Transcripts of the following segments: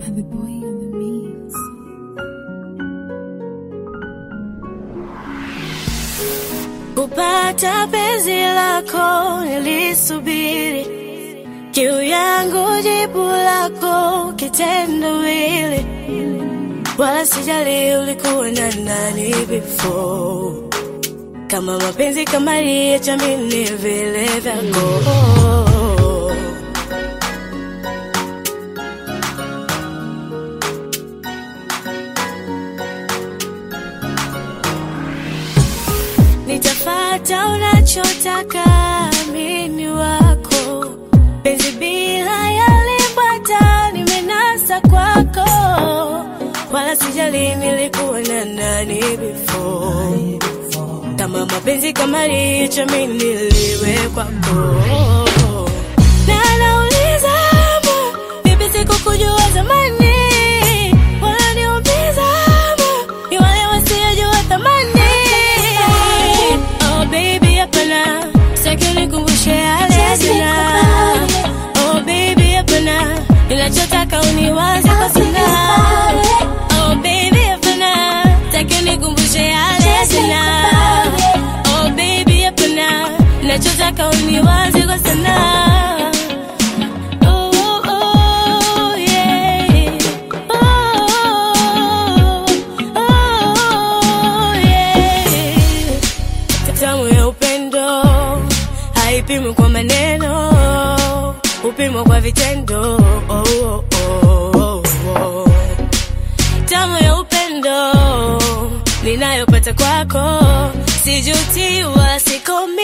the boy on the mix. Kupata penzi lako nilisubiri, kiu yangu jibu lako kitendawili, wala sijali ulikuwa na nani before. Kama mapenzi kama liacha mimi vile vyako. Nitafata unachotaka mimi wako, penzi bila yalipata nimenasa kwako, wala sijali nilikuwa na nani before. Kama mapenzi kama liacha mimi niliwe kwako. Na nauliza vipi sikukujua zamani, wala niumiza ni wale wasiojua thamani. Oh baby hapana, sitaki unikumbushe yale jana. Oh baby hapana, ninachotaka uniwaze kwa sana. Oh baby hapana, sitaki unikumbushe yale jana. Oh baby hapana, ninachotaka uniwaze kwa sana. Upimo kwa maneno, upimo kwa vitendo. Tamu ya upendo ninayopata kwako, sijuti wala sikomi.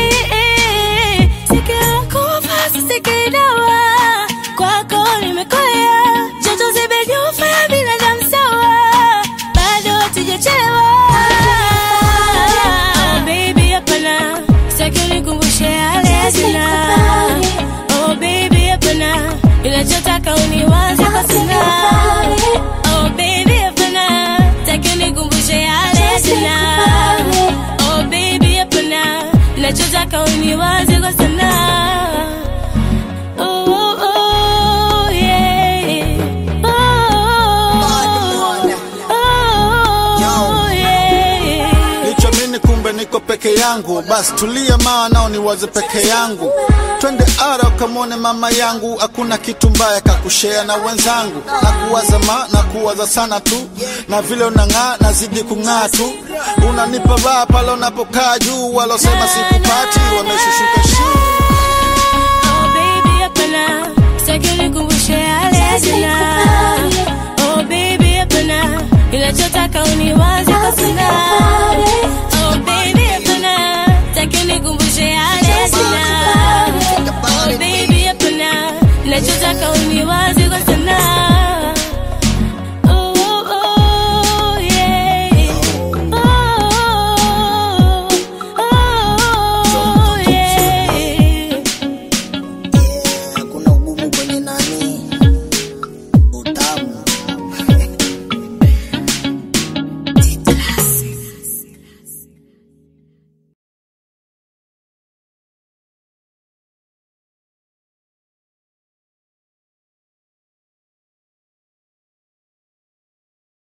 Sikiakufa sikidawa, kwako nimekoya, joto zimenyufa ya binadamu sawa, bado hatujachelewa. Oh baby hapana, sitaki unikumbushe yale jana. Oh baby hapana, ninachotaka uniwaze kwa sana. Oh baby hapana, sitaki unikumbushe yale jana. Oh baby hapana, ninachotaka uniwaze kwa sana. Niko peke yangu, basi tulia maana niwaze peke yangu. Twende ara ukamone mama yangu, hakuna kitu mbaya kakushare na wenzangu. Na kuwaza sana tu, na vile unang'aa nazidi kung'aa tu. Unanipa raha pale unapokaa juu, walosema sikupati wameshushuka chini.